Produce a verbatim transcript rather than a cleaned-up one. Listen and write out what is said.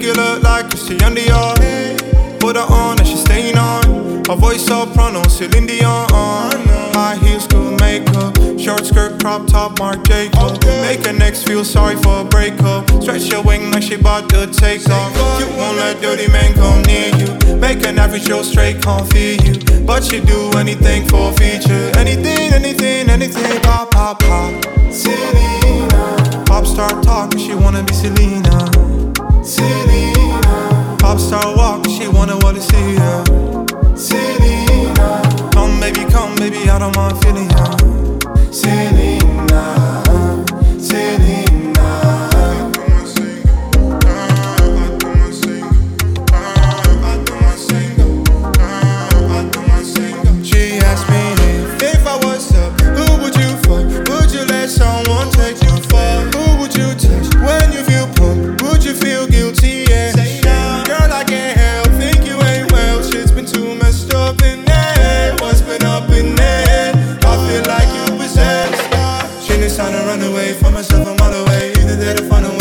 you look like Christian Dior. Put her on and she's staying on. Her voice soprano, Celine Dion. High heels, good makeup. Short skirt, crop top, Marc Jacob. Make her next feel sorry for a breakup. Stretch your wing like she about to take off. You won't let dirty men come near you. Make an average Joe straight can't feed you. But she do anything for a feature. Anything, anything, anything. Pop, pop, pop. Selena. Pop star talk, she wanna be Selena. Selena. Pop star walk, she wanna wanna see ya. Selena. Come baby, come baby, I don't mind feeling ya. Selena, Selena. She asked me if, if I was up, who would you fuck? Would you let someone take you far? Who would you touch when you feel pumped? Would you feel guilty? Yeah. Girl, I can't help, think you ain't well. Shit's been too messed up in there. What's been up in there? I feel like you possessed. She needs time to run away from herself, I'm all the way. Either there to find a